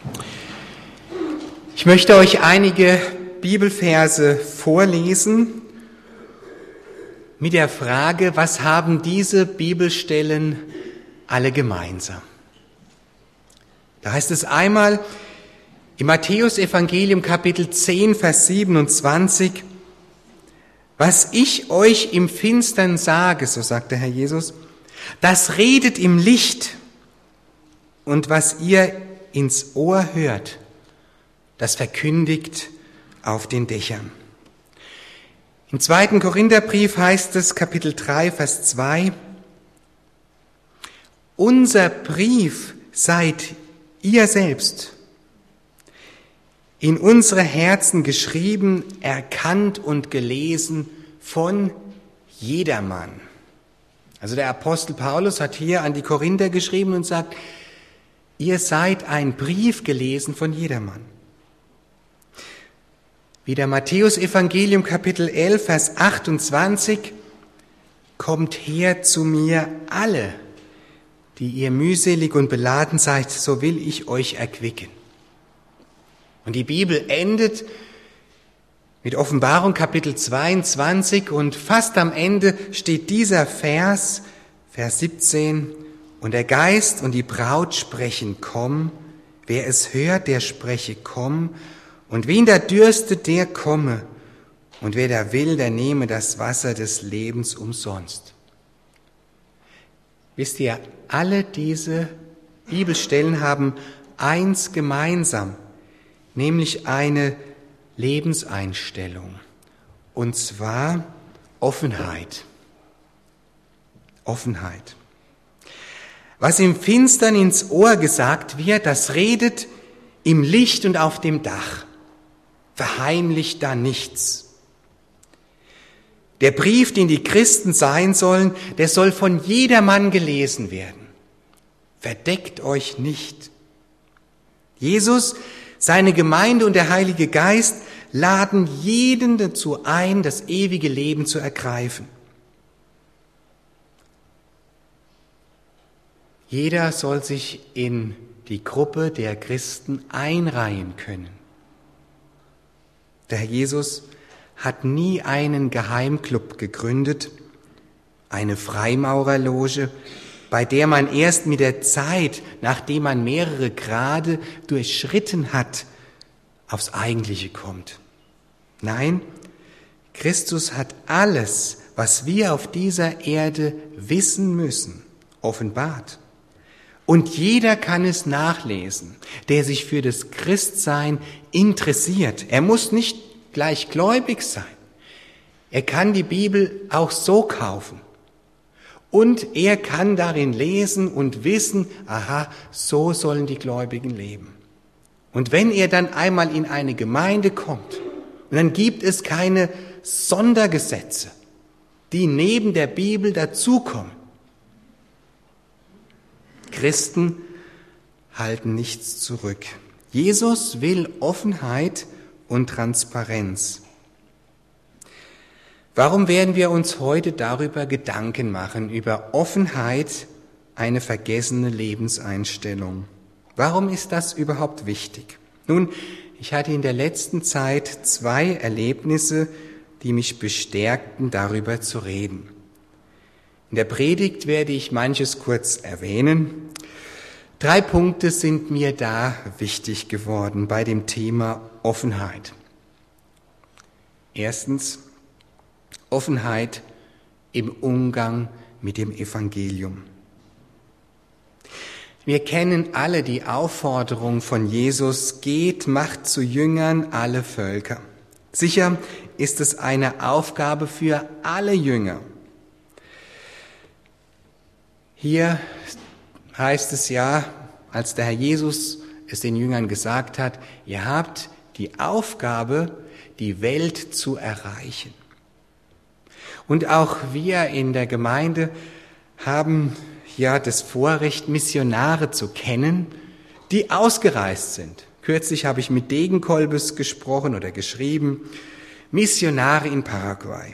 Ich möchte euch einige Bibelverse vorlesen mit der Frage, was haben diese Bibelstellen alle gemeinsam? Da heißt es einmal im Matthäus-Evangelium Kapitel 10, Vers 27, was ich euch im Finstern sage, so sagt der Herr Jesus, das redet im Licht, und was ihr ins Ohr hört, das verkündigt auf den Dächern. Im 2. Korintherbrief heißt es, Kapitel 3, Vers 2, unser Brief seid ihr selbst, in unsere Herzen geschrieben, erkannt und gelesen von jedermann. Also der Apostel Paulus hat hier an die Korinther geschrieben und sagt, ihr seid ein Brief gelesen von jedermann. Wieder Matthäus-Evangelium Kapitel 11, Vers 28, kommt her zu mir alle, die ihr mühselig und beladen seid, so will ich euch erquicken. Und die Bibel endet mit Offenbarung Kapitel 22 und fast am Ende steht dieser Vers, Vers 17, und der Geist und die Braut sprechen, komm, wer es hört, der spreche, komm, und wen da dürstet, der komme, und wer da will, der nehme das Wasser des Lebens umsonst. Wisst ihr, alle diese Bibelstellen haben eins gemeinsam, nämlich eine Lebenseinstellung, und zwar Offenheit. Offenheit. Was im Finstern ins Ohr gesagt wird, das redet im Licht und auf dem Dach. Verheimlicht da nichts. Der Brief, den die Christen sein sollen, der soll von jedermann gelesen werden. Verdeckt euch nicht. Jesus, seine Gemeinde und der Heilige Geist laden jeden dazu ein, das ewige Leben zu ergreifen. Jeder soll sich in die Gruppe der Christen einreihen können. Der Herr Jesus hat nie einen Geheimclub gegründet, eine Freimaurerloge, bei der man erst mit der Zeit, nachdem man mehrere Grade durchschritten hat, aufs Eigentliche kommt. Nein, Christus hat alles, was wir auf dieser Erde wissen müssen, offenbart. Und jeder kann es nachlesen, der sich für das Christsein interessiert. Er muss nicht gleich gläubig sein. Er kann die Bibel auch so kaufen. Und er kann darin lesen und wissen, aha, so sollen die Gläubigen leben. Und wenn er dann einmal in eine Gemeinde kommt, und dann gibt es keine Sondergesetze, die neben der Bibel dazukommen. Christen halten nichts zurück. Jesus will Offenheit und Transparenz. Warum werden wir uns heute darüber Gedanken machen, über Offenheit, eine vergessene Lebenseinstellung? Warum ist das überhaupt wichtig? Nun, ich hatte in der letzten Zeit 2 Erlebnisse, die mich bestärkten, darüber zu reden. In der Predigt werde ich manches kurz erwähnen. 3 Punkte sind mir da wichtig geworden bei dem Thema Offenheit. Erstens, Offenheit im Umgang mit dem Evangelium. Wir kennen alle die Aufforderung von Jesus, geht, macht zu Jüngern alle Völker. Sicher ist es eine Aufgabe für alle Jünger. Hier heißt es ja, als der Herr Jesus es den Jüngern gesagt hat, ihr habt die Aufgabe, die Welt zu erreichen. Und auch wir in der Gemeinde haben ja das Vorrecht, Missionare zu kennen, die ausgereist sind. Kürzlich habe ich mit Degenkolbes gesprochen oder geschrieben, Missionare in Paraguay.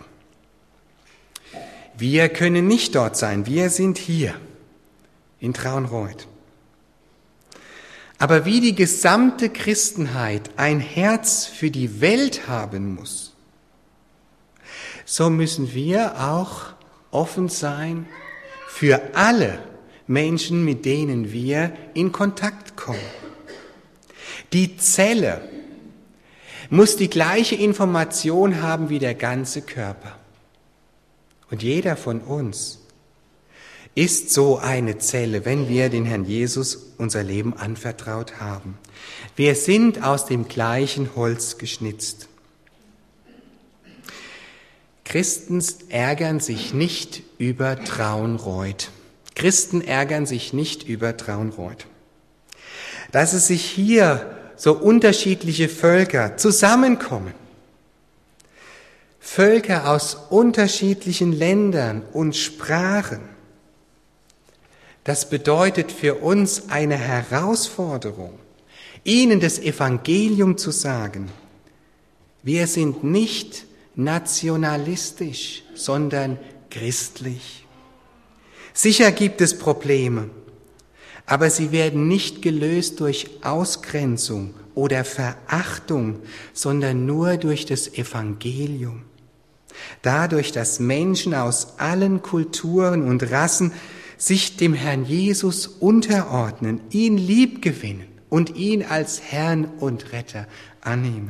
Wir können nicht dort sein, wir sind hier in Traunreut. Aber wie die gesamte Christenheit ein Herz für die Welt haben muss, so müssen wir auch offen sein für alle Menschen, mit denen wir in Kontakt kommen. Die Zelle muss die gleiche Information haben wie der ganze Körper. Und jeder von uns ist so eine Zelle, wenn wir den Herrn Jesus unser Leben anvertraut haben. Wir sind aus dem gleichen Holz geschnitzt. Christen ärgern sich nicht über Traunreut. Christen ärgern sich nicht über Traunreut. Dass es sich hier so unterschiedliche Völker zusammenkommen, Völker aus unterschiedlichen Ländern und Sprachen, das bedeutet für uns eine Herausforderung, ihnen das Evangelium zu sagen. Wir sind nicht nationalistisch, sondern christlich. Sicher gibt es Probleme, aber sie werden nicht gelöst durch Ausgrenzung oder Verachtung, sondern nur durch das Evangelium. Dadurch, dass Menschen aus allen Kulturen und Rassen sich dem Herrn Jesus unterordnen, ihn liebgewinnen und ihn als Herrn und Retter annehmen.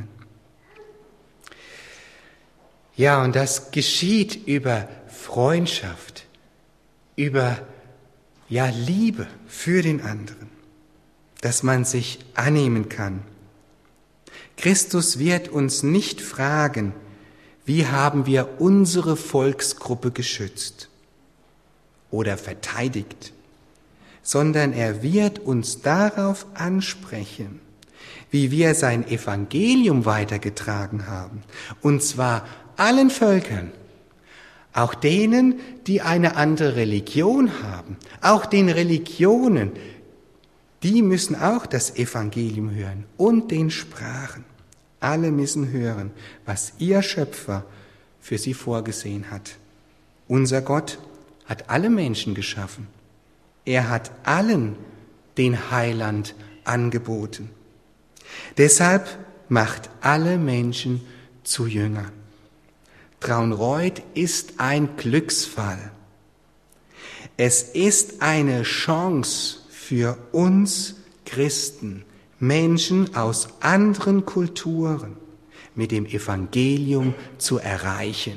Ja, und das geschieht über Freundschaft, über Liebe für den anderen, dass man sich annehmen kann. Christus wird uns nicht fragen, wie haben wir unsere Volksgruppe geschützt oder verteidigt, sondern er wird uns darauf ansprechen, wie wir sein Evangelium weitergetragen haben, und zwar allen Völkern, auch denen, die eine andere Religion haben, auch den Religionen, die müssen auch das Evangelium hören und den Sprachen. Alle müssen hören, was ihr Schöpfer für sie vorgesehen hat. Unser Gott hat alle Menschen geschaffen. Er hat allen den Heiland angeboten. Deshalb macht alle Menschen zu Jüngern. Traunreut ist ein Glücksfall. Es ist eine Chance für uns Christen, Menschen aus anderen Kulturen mit dem Evangelium zu erreichen.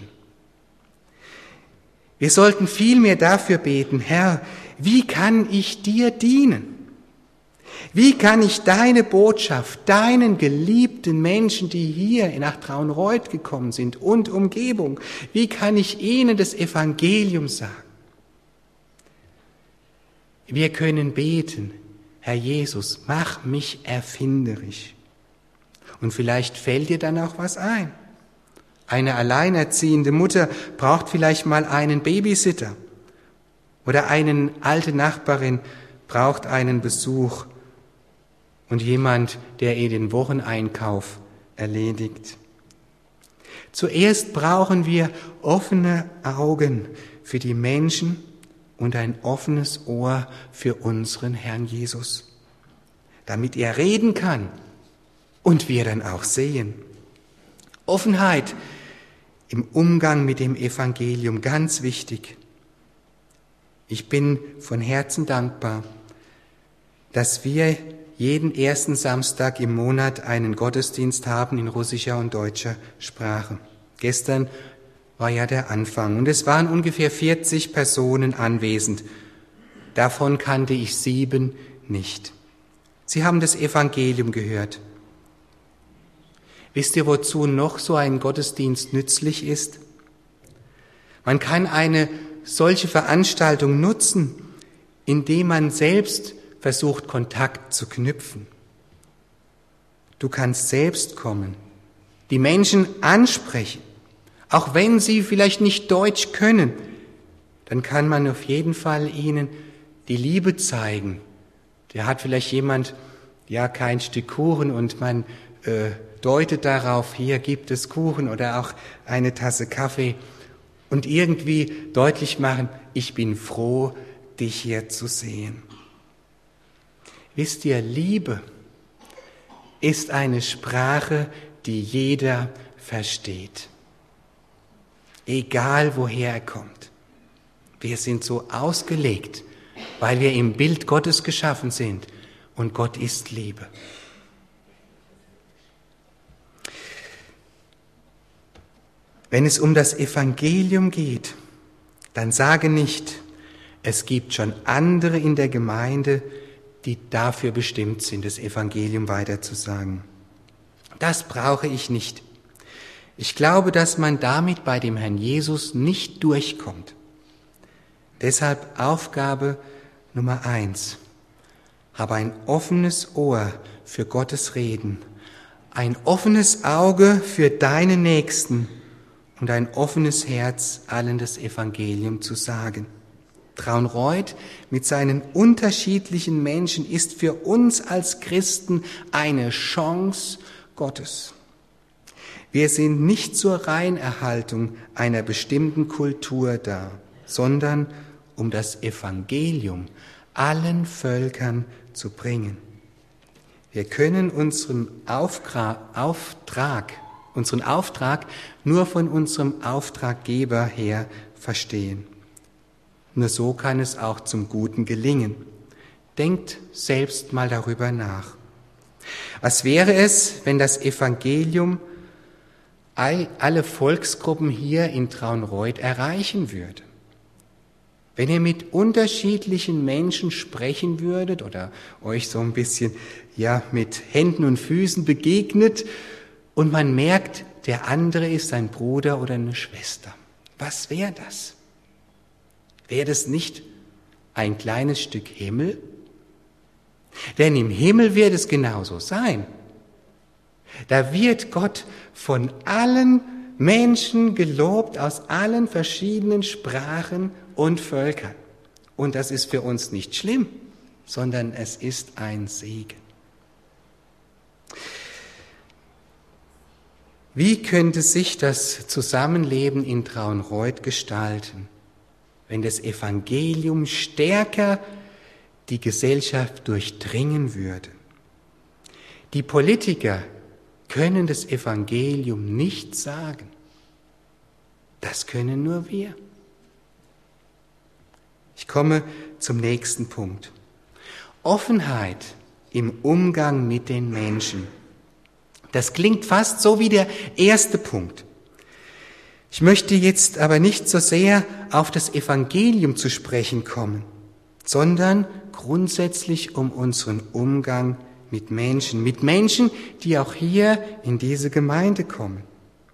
Wir sollten vielmehr dafür beten, Herr, wie kann ich dir dienen? Wie kann ich deine Botschaft, deinen geliebten Menschen, die hier nach Traunreut gekommen sind und Umgebung, wie kann ich ihnen das Evangelium sagen? Wir können beten, Herr Jesus, mach mich erfinderisch. Und vielleicht fällt dir dann auch was ein. Eine alleinerziehende Mutter braucht vielleicht mal einen Babysitter. Oder eine alte Nachbarin braucht einen Besuch. Und jemand, der ihr den Wocheneinkauf erledigt. Zuerst brauchen wir offene Augen für die Menschen und ein offenes Ohr für unseren Herrn Jesus, damit er reden kann und wir dann auch sehen. Offenheit im Umgang mit dem Evangelium, ganz wichtig. Ich bin von Herzen dankbar, dass wir jeden ersten Samstag im Monat einen Gottesdienst haben in russischer und deutscher Sprache. Gestern war ja der Anfang und es waren ungefähr 40 Personen anwesend. Davon kannte ich 7 nicht. Sie haben das Evangelium gehört. Wisst ihr, wozu noch so ein Gottesdienst nützlich ist? Man kann eine solche Veranstaltung nutzen, indem man selbst versucht, Kontakt zu knüpfen. Du kannst selbst kommen, die Menschen ansprechen, auch wenn sie vielleicht nicht Deutsch können, dann kann man auf jeden Fall ihnen die Liebe zeigen. Da hat vielleicht jemand kein Stück Kuchen und man deutet darauf, hier gibt es Kuchen oder auch eine Tasse Kaffee und irgendwie deutlich machen, ich bin froh, dich hier zu sehen. Wisst ihr, Liebe ist eine Sprache, die jeder versteht. Egal woher er kommt. Wir sind so ausgelegt, weil wir im Bild Gottes geschaffen sind und Gott ist Liebe. Wenn es um das Evangelium geht, dann sage nicht, es gibt schon andere in der Gemeinde, die dafür bestimmt sind, das Evangelium weiterzusagen. Das brauche ich nicht. Ich glaube, dass man damit bei dem Herrn Jesus nicht durchkommt. Deshalb Aufgabe Nummer 1. Habe ein offenes Ohr für Gottes Reden, ein offenes Auge für deine Nächsten und ein offenes Herz, allen das Evangelium zu sagen. Traunreut mit seinen unterschiedlichen Menschen ist für uns als Christen eine Chance Gottes. Wir sind nicht zur Reinerhaltung einer bestimmten Kultur da, sondern um das Evangelium allen Völkern zu bringen. Wir können unseren Auftrag nur von unserem Auftraggeber her verstehen. Nur so kann es auch zum Guten gelingen. Denkt selbst mal darüber nach. Was wäre es, wenn das Evangelium alle Volksgruppen hier in Traunreut erreichen würde? Wenn ihr mit unterschiedlichen Menschen sprechen würdet oder euch so ein bisschen mit Händen und Füßen begegnet und man merkt, der andere ist ein Bruder oder eine Schwester. Was wäre das? Wäre das nicht ein kleines Stück Himmel? Denn im Himmel wird es genauso sein. Da wird Gott von allen Menschen gelobt, aus allen verschiedenen Sprachen und Völkern. Und das ist für uns nicht schlimm, sondern es ist ein Segen. Wie könnte sich das Zusammenleben in Traunreut gestalten, wenn das Evangelium stärker die Gesellschaft durchdringen würde? Die Politiker können das Evangelium nicht sagen. Das können nur wir. Ich komme zum nächsten Punkt. Offenheit im Umgang mit den Menschen. Das klingt fast so wie der erste Punkt. Ich möchte jetzt aber nicht so sehr auf das Evangelium zu sprechen kommen, sondern grundsätzlich um unseren Umgang mit Menschen, die auch hier in diese Gemeinde kommen,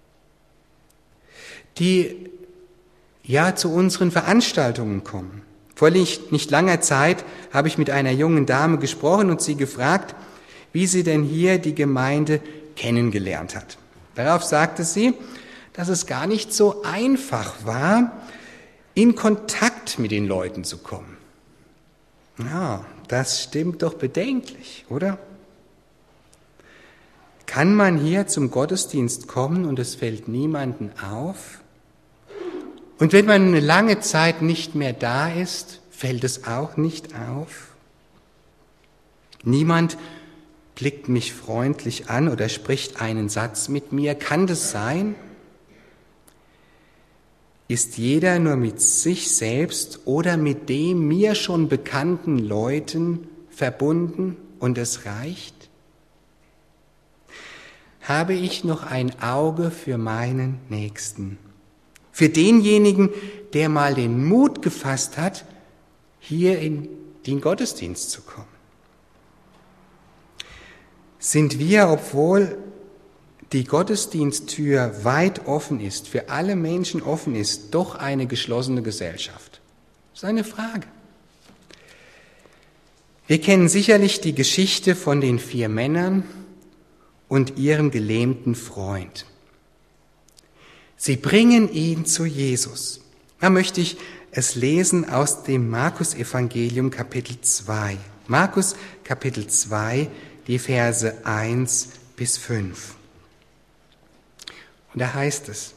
die zu unseren Veranstaltungen kommen. Vor nicht langer Zeit habe ich mit einer jungen Dame gesprochen und sie gefragt, wie sie denn hier die Gemeinde kennengelernt hat. Darauf sagte sie, dass es gar nicht so einfach war, in Kontakt mit den Leuten zu kommen. Ja, das stimmt doch bedenklich, oder? Kann man hier zum Gottesdienst kommen und es fällt niemandem auf? Und wenn man eine lange Zeit nicht mehr da ist, fällt es auch nicht auf? Niemand blickt mich freundlich an oder spricht einen Satz mit mir. Kann das sein? Ist jeder nur mit sich selbst oder mit den mir schon bekannten Leuten verbunden und es reicht? Habe ich noch ein Auge für meinen Nächsten? Für denjenigen, der mal den Mut gefasst hat, hier in den Gottesdienst zu kommen? Sind wir, obwohl die Gottesdiensttür weit offen ist, für alle Menschen offen ist, doch eine geschlossene Gesellschaft? Das ist eine Frage. Wir kennen sicherlich die Geschichte von den 4 Männern und ihrem gelähmten Freund. Sie bringen ihn zu Jesus. Da möchte ich es lesen aus dem Markus-Evangelium Kapitel 2. Markus Kapitel 2, die Verse 1 bis 5. Und da heißt es: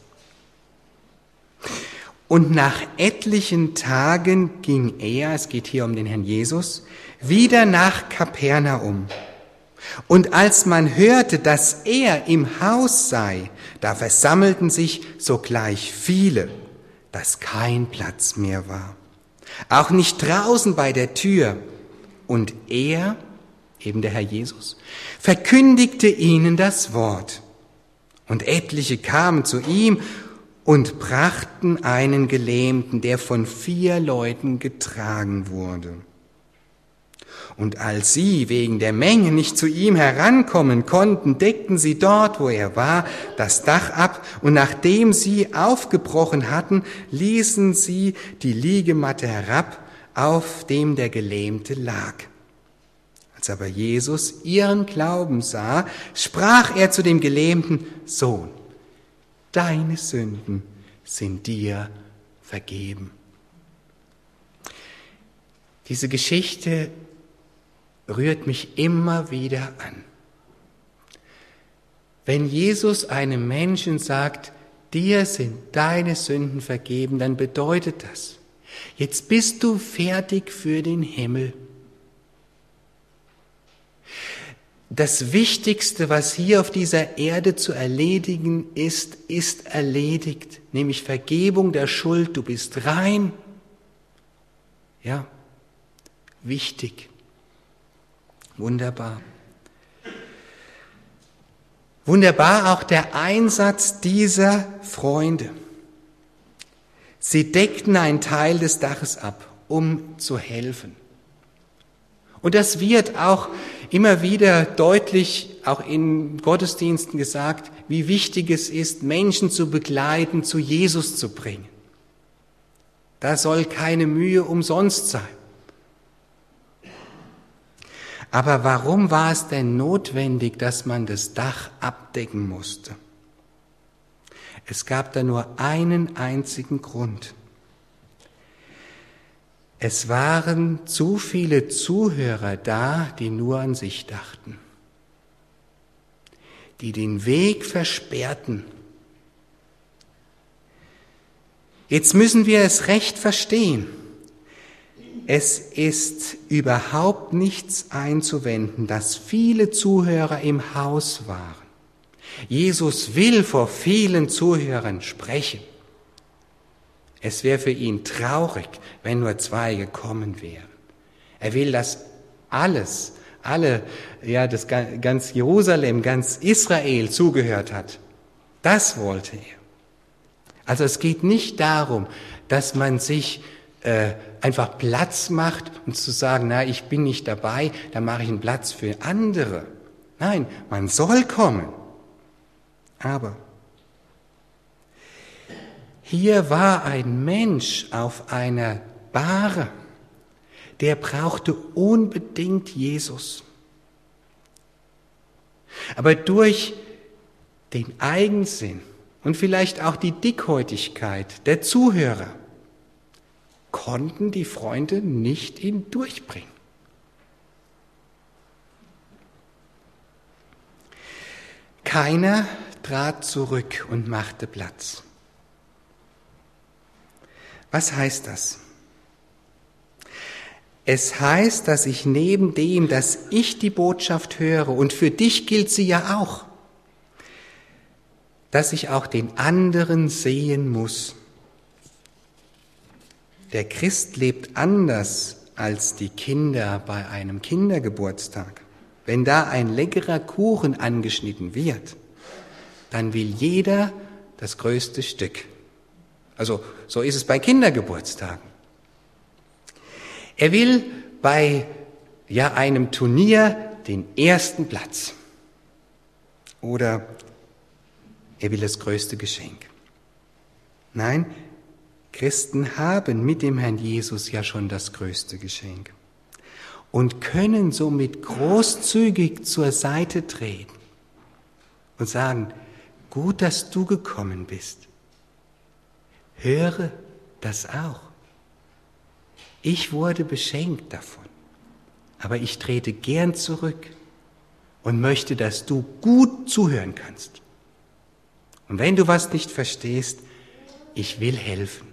Und nach etlichen Tagen ging er, es geht hier um den Herrn Jesus, wieder nach Kapernaum. Und als man hörte, dass er im Haus sei, da versammelten sich sogleich viele, dass kein Platz mehr war. Auch nicht draußen bei der Tür. Und er, eben der Herr Jesus, verkündigte ihnen das Wort. Und etliche kamen zu ihm und brachten einen Gelähmten, der von 4 Leuten getragen wurde. Und als sie wegen der Menge nicht zu ihm herankommen konnten, deckten sie dort, wo er war, das Dach ab, und nachdem sie aufgebrochen hatten, ließen sie die Liegematte herab, auf dem der Gelähmte lag. Als aber Jesus ihren Glauben sah, sprach er zu dem Gelähmten: Sohn, deine Sünden sind dir vergeben. Diese Geschichte rührt mich immer wieder an. Wenn Jesus einem Menschen sagt, dir sind deine Sünden vergeben, dann bedeutet das, jetzt bist du fertig für den Himmel. Das Wichtigste, was hier auf dieser Erde zu erledigen ist, ist erledigt, nämlich Vergebung der Schuld. Du bist rein. Ja, wichtig. Wunderbar. Wunderbar auch der Einsatz dieser Freunde. Sie deckten einen Teil des Daches ab, um zu helfen. Und das wird auch immer wieder deutlich, auch in Gottesdiensten gesagt, wie wichtig es ist, Menschen zu begleiten, zu Jesus zu bringen. Da soll keine Mühe umsonst sein. Aber warum war es denn notwendig, dass man das Dach abdecken musste? Es gab da nur einen einzigen Grund. Es waren zu viele Zuhörer da, die nur an sich dachten, die den Weg versperrten. Jetzt müssen wir es recht verstehen. Es ist überhaupt nichts einzuwenden, dass viele Zuhörer im Haus waren. Jesus will vor vielen Zuhörern sprechen. Es wäre für ihn traurig, wenn nur 2 gekommen wären. Er will, dass das ganz Jerusalem, ganz Israel zugehört hat. Das wollte er. Also es geht nicht darum, dass man sich einfach Platz macht und zu sagen, na, ich bin nicht dabei, dann mache ich einen Platz für andere. Nein, man soll kommen. Aber hier war ein Mensch auf einer Bahre, der brauchte unbedingt Jesus. Aber durch den Eigensinn und vielleicht auch die Dickhäutigkeit der Zuhörer konnten die Freunde nicht ihn durchbringen. Keiner trat zurück und machte Platz. Was heißt das? Es heißt, dass ich neben dem, dass ich die Botschaft höre, und für dich gilt sie ja auch, dass ich auch den anderen sehen muss. Der Christ lebt anders als die Kinder bei einem Kindergeburtstag. Wenn da ein leckerer Kuchen angeschnitten wird, dann will jeder das größte Stück. Also so ist es bei Kindergeburtstagen. Er will bei einem Turnier den ersten Platz. Oder er will das größte Geschenk. Nein, Christen haben mit dem Herrn Jesus ja schon das größte Geschenk und können somit großzügig zur Seite treten und sagen, gut, dass du gekommen bist. Höre das auch. Ich wurde beschenkt davon, aber ich trete gern zurück und möchte, dass du gut zuhören kannst. Und wenn du was nicht verstehst, ich will helfen.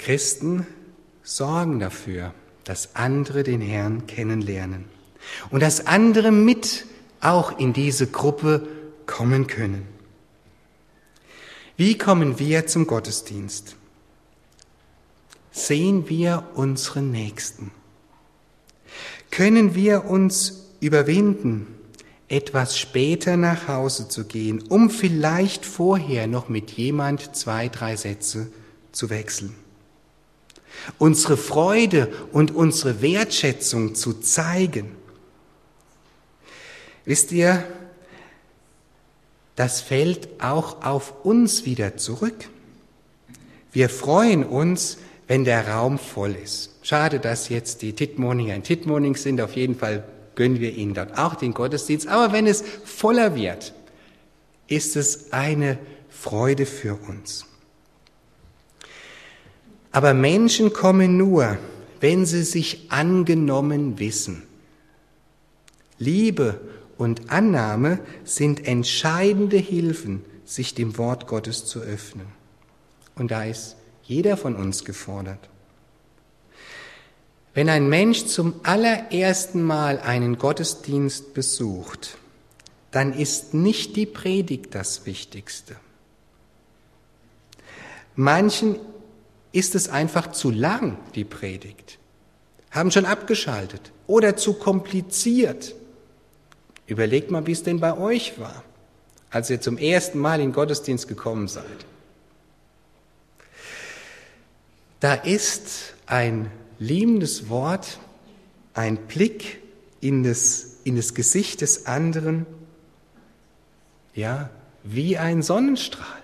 Christen sorgen dafür, dass andere den Herrn kennenlernen und dass andere mit auch in diese Gruppe kommen können. Wie kommen wir zum Gottesdienst? Sehen wir unseren Nächsten? Können wir uns überwinden, etwas später nach Hause zu gehen, um vielleicht vorher noch mit jemand 2, 3 Sätze zu wechseln? Unsere Freude und unsere Wertschätzung zu zeigen. Wisst ihr, das fällt auch auf uns wieder zurück. Wir freuen uns, wenn der Raum voll ist. Schade, dass jetzt die Tittmoninger in Tittmoning sind. Auf jeden Fall gönnen wir ihnen dort auch den Gottesdienst. Aber wenn es voller wird, ist es eine Freude für uns. Aber Menschen kommen nur, wenn sie sich angenommen wissen. Liebe und Annahme sind entscheidende Hilfen, sich dem Wort Gottes zu öffnen. Und da ist jeder von uns gefordert. Wenn ein Mensch zum allerersten Mal einen Gottesdienst besucht, dann ist nicht die Predigt das Wichtigste. Manchen ist es einfach zu lang, die Predigt, haben schon abgeschaltet oder zu kompliziert. Überlegt mal, wie es denn bei euch war, als ihr zum ersten Mal in den Gottesdienst gekommen seid. Da ist ein liebendes Wort, ein Blick in das Gesicht des anderen, ja, wie ein Sonnenstrahl.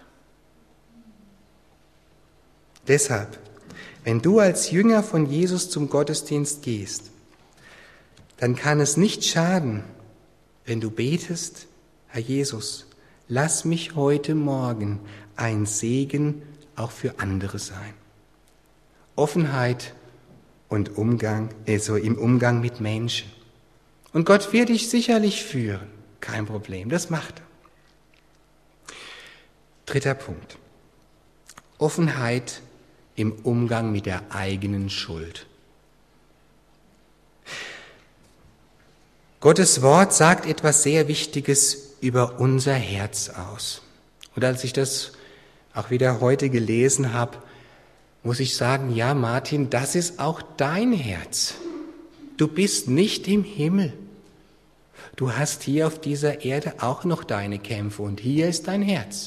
Deshalb, wenn du als Jünger von Jesus zum Gottesdienst gehst, dann kann es nicht schaden, wenn du betest: Herr Jesus, lass mich heute Morgen ein Segen auch für andere sein. Offenheit und im Umgang mit Menschen. Und Gott wird dich sicherlich führen, kein Problem, das macht er. 3. Punkt: Offenheit im Umgang mit der eigenen Schuld. Gottes Wort sagt etwas sehr Wichtiges über unser Herz aus. Und als ich das auch wieder heute gelesen habe, muss ich sagen, ja Martin, das ist auch dein Herz. Du bist nicht im Himmel. Du hast hier auf dieser Erde auch noch deine Kämpfe und hier ist dein Herz.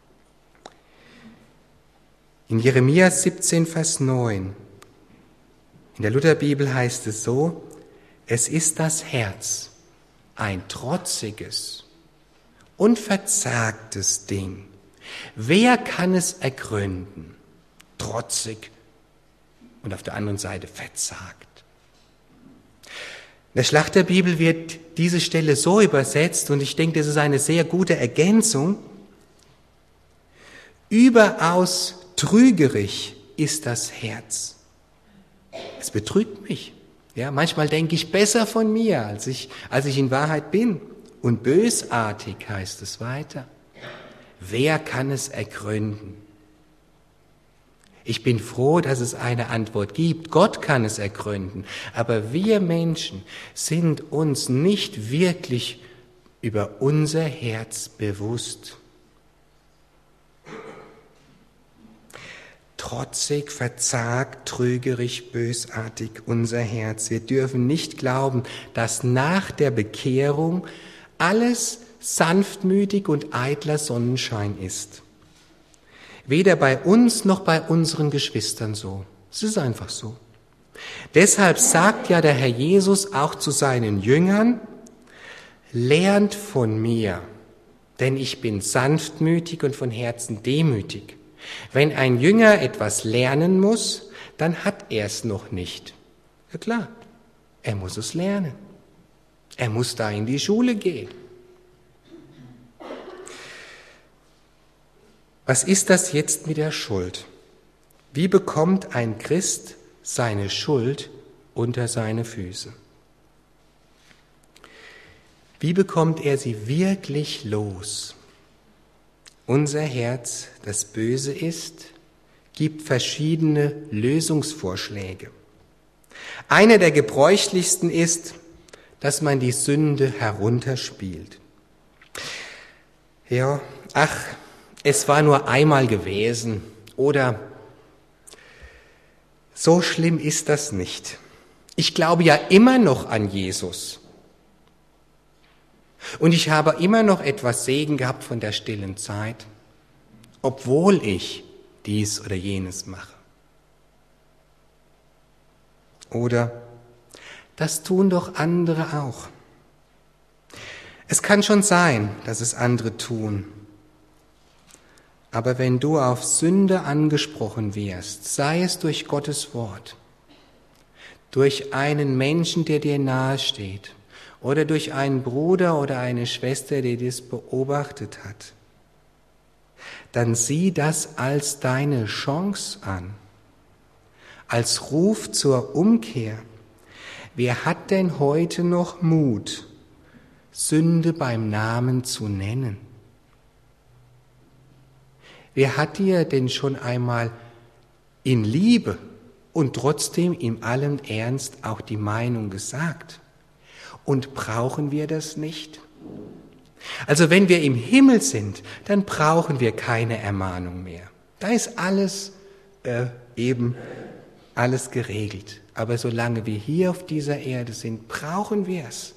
In Jeremia 17, Vers 9, in der Lutherbibel heißt es so: Es ist das Herz, ein trotziges und verzagtes Ding. Wer kann es ergründen? Trotzig und auf der anderen Seite verzagt. In der Schlachterbibel wird diese Stelle so übersetzt, und ich denke, das ist eine sehr gute Ergänzung: Überaus trügerig ist das Herz. Es betrügt mich. Ja, manchmal denke ich besser von mir, als ich in Wahrheit bin. Und bösartig heißt es weiter. Wer kann es ergründen? Ich bin froh, dass es eine Antwort gibt. Gott kann es ergründen. Aber wir Menschen sind uns nicht wirklich über unser Herz bewusst. Trotzig, verzagt, trügerisch, bösartig unser Herz. Wir dürfen nicht glauben, dass nach der Bekehrung alles sanftmütig und eitler Sonnenschein ist. Weder bei uns noch bei unseren Geschwistern so. Es ist einfach so. Deshalb sagt ja der Herr Jesus auch zu seinen Jüngern: Lernt von mir, denn ich bin sanftmütig und von Herzen demütig. Wenn ein Jünger etwas lernen muss, dann hat er es noch nicht. Ja klar, er muss es lernen. Er muss da in die Schule gehen. Was ist das jetzt mit der Schuld? Wie bekommt ein Christ seine Schuld unter seine Füße? Wie bekommt er sie wirklich los? Unser Herz, das böse ist, gibt verschiedene Lösungsvorschläge. Einer der gebräuchlichsten ist, dass man die Sünde herunterspielt. Ja, ach, es war nur einmal gewesen oder so schlimm ist das nicht. Ich glaube ja immer noch an Jesus. Und ich habe immer noch etwas Segen gehabt von der stillen Zeit, obwohl ich dies oder jenes mache. Oder das tun doch andere auch. Es kann schon sein, dass es andere tun. Aber wenn du auf Sünde angesprochen wirst, sei es durch Gottes Wort, durch einen Menschen, der dir nahesteht, oder durch einen Bruder oder eine Schwester, der dies beobachtet hat, dann sieh das als deine Chance an, als Ruf zur Umkehr. Wer hat denn heute noch Mut, Sünde beim Namen zu nennen? Wer hat dir denn schon einmal in Liebe und trotzdem in allem Ernst auch die Meinung gesagt? Und brauchen wir das nicht? Also wenn wir im Himmel sind, dann brauchen wir keine Ermahnung mehr. Da ist alles alles geregelt. Aber solange wir hier auf dieser Erde sind, brauchen wir es.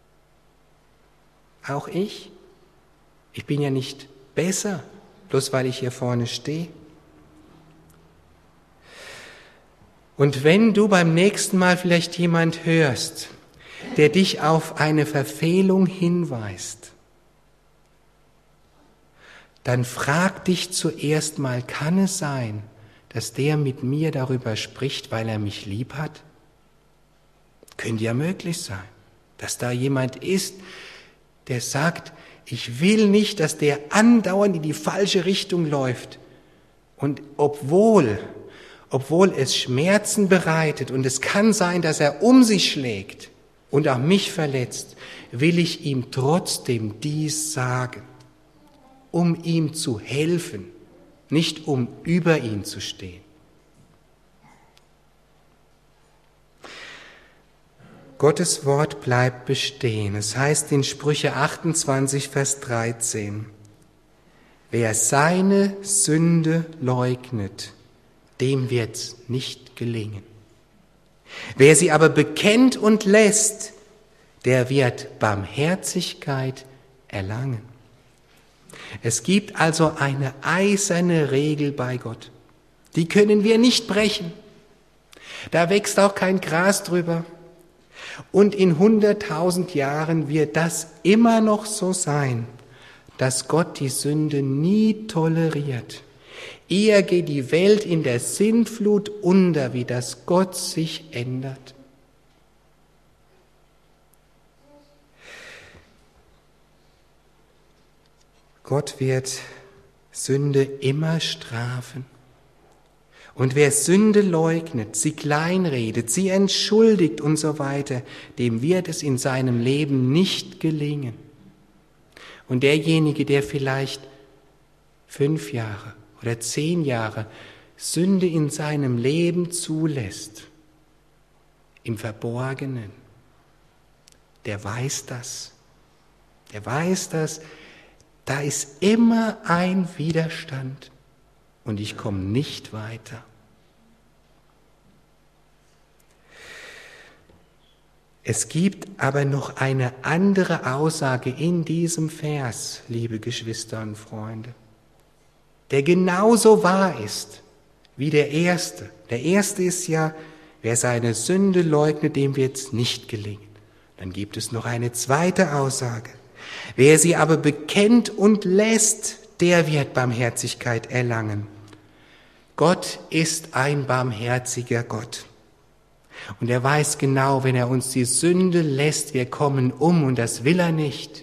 Auch ich. Ich bin ja nicht besser, bloß weil ich hier vorne stehe. Und wenn du beim nächsten Mal vielleicht jemand hörst, der dich auf eine Verfehlung hinweist, dann frag dich zuerst mal, kann es sein, dass der mit mir darüber spricht, weil er mich lieb hat? Könnte ja möglich sein, dass da jemand ist, der sagt, ich will nicht, dass der andauernd in die falsche Richtung läuft. Und obwohl es Schmerzen bereitet und es kann sein, dass er um sich schlägt und auch mich verletzt, will ich ihm trotzdem dies sagen, um ihm zu helfen, nicht um über ihn zu stehen. Gottes Wort bleibt bestehen. Es heißt in Sprüche 28, Vers 13, wer seine Sünde leugnet, dem wird's nicht gelingen. Wer sie aber bekennt und lässt, der wird Barmherzigkeit erlangen. Es gibt also eine eiserne Regel bei Gott. Die können wir nicht brechen. Da wächst auch kein Gras drüber. Und in 100.000 Jahren wird das immer noch so sein, dass Gott die Sünde nie toleriert. Eher geht die Welt in der Sintflut unter, wie dass Gott sich ändert. Gott wird Sünde immer strafen. Und wer Sünde leugnet, sie kleinredet, sie entschuldigt und so weiter, dem wird es in seinem Leben nicht gelingen. Und derjenige, der vielleicht 5 Jahre oder 10 Jahre Sünde in seinem Leben zulässt, im Verborgenen, der weiß das. Der weiß das, da ist immer ein Widerstand und ich komme nicht weiter. Es gibt aber noch eine andere Aussage in diesem Vers, liebe Geschwister und Freunde, der genauso wahr ist wie der erste. Der erste ist ja, wer seine Sünde leugnet, dem wird es nicht gelingen. Dann gibt es noch eine zweite Aussage. Wer sie aber bekennt und lässt, der wird Barmherzigkeit erlangen. Gott ist ein barmherziger Gott. Und er weiß genau, wenn er uns die Sünde lässt, wir kommen um und das will er nicht.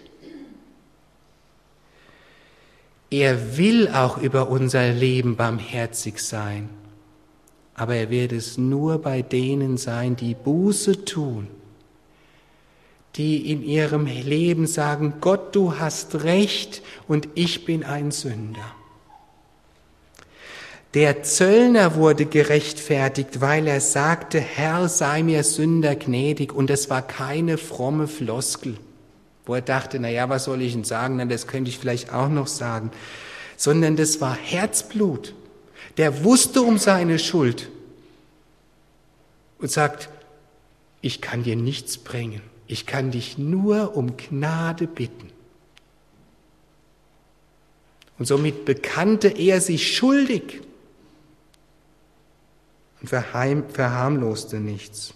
Er will auch über unser Leben barmherzig sein, aber er wird es nur bei denen sein, die Buße tun, die in ihrem Leben sagen, Gott, du hast recht und ich bin ein Sünder. Der Zöllner wurde gerechtfertigt, weil er sagte, Herr, sei mir Sünder gnädig. Und es war keine fromme Floskel, wo er dachte, naja, was soll ich denn sagen? Na, das könnte ich vielleicht auch noch sagen. Sondern das war Herzblut. Der wusste um seine Schuld und sagt, ich kann dir nichts bringen. Ich kann dich nur um Gnade bitten. Und somit bekannte er sich schuldig und verharmloste nichts.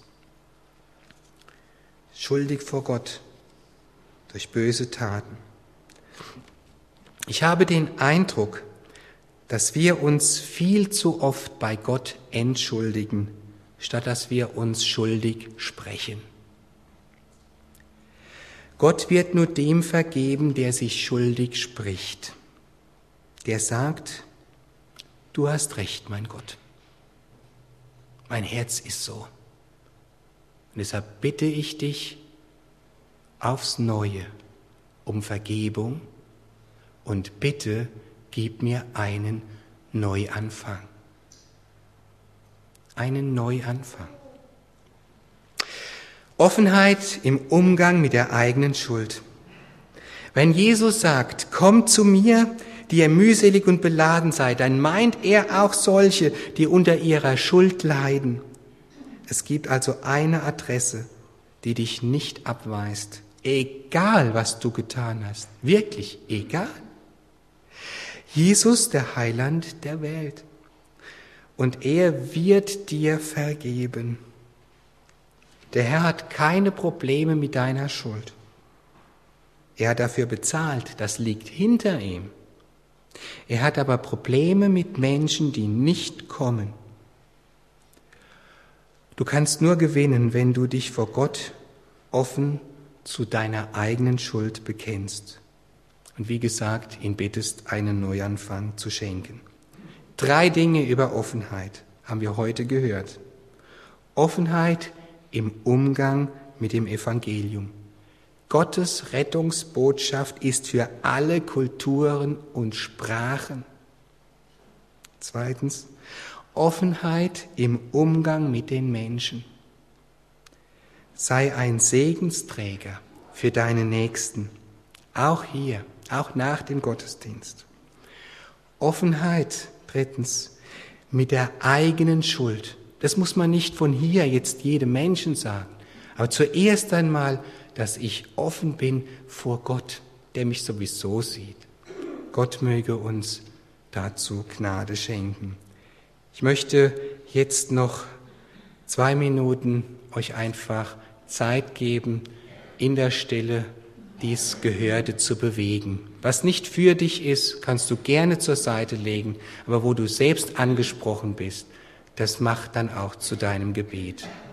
Schuldig vor Gott durch böse Taten. Ich habe den Eindruck, dass wir uns viel zu oft bei Gott entschuldigen, statt dass wir uns schuldig sprechen. Gott wird nur dem vergeben, der sich schuldig spricht. Der sagt, du hast recht, mein Gott. Mein Herz ist so. Und deshalb bitte ich dich aufs Neue um Vergebung und bitte gib mir einen Neuanfang. Einen Neuanfang. Offenheit im Umgang mit der eigenen Schuld. Wenn Jesus sagt, kommt zu mir, die ihr mühselig und beladen seid, dann meint er auch solche, die unter ihrer Schuld leiden. Es gibt also eine Adresse, die dich nicht abweist, egal was du getan hast, wirklich egal. Jesus, der Heiland der Welt. Und er wird dir vergeben. Der Herr hat keine Probleme mit deiner Schuld. Er hat dafür bezahlt, das liegt hinter ihm. Er hat aber Probleme mit Menschen, die nicht kommen. Du kannst nur gewinnen, wenn du dich vor Gott offen zu deiner eigenen Schuld bekennst. Und wie gesagt, ihn bittest, einen Neuanfang zu schenken. 3 Dinge über Offenheit haben wir heute gehört. Offenheit im Umgang mit dem Evangelium. Gottes Rettungsbotschaft ist für alle Kulturen und Sprachen. 2. Offenheit im Umgang mit den Menschen. Sei ein Segensträger für deine Nächsten, auch hier, auch nach dem Gottesdienst. Offenheit, 3. mit der eigenen Schuld. Das muss man nicht von hier jetzt jedem Menschen sagen, aber zuerst einmal, dass ich offen bin vor Gott, der mich sowieso sieht. Gott möge uns dazu Gnade schenken. Ich möchte jetzt noch 2 Minuten euch einfach Zeit geben, in der Stille dies Gehörte zu bewegen. Was nicht für dich ist, kannst du gerne zur Seite legen, aber wo du selbst angesprochen bist, das macht dann auch zu deinem Gebet.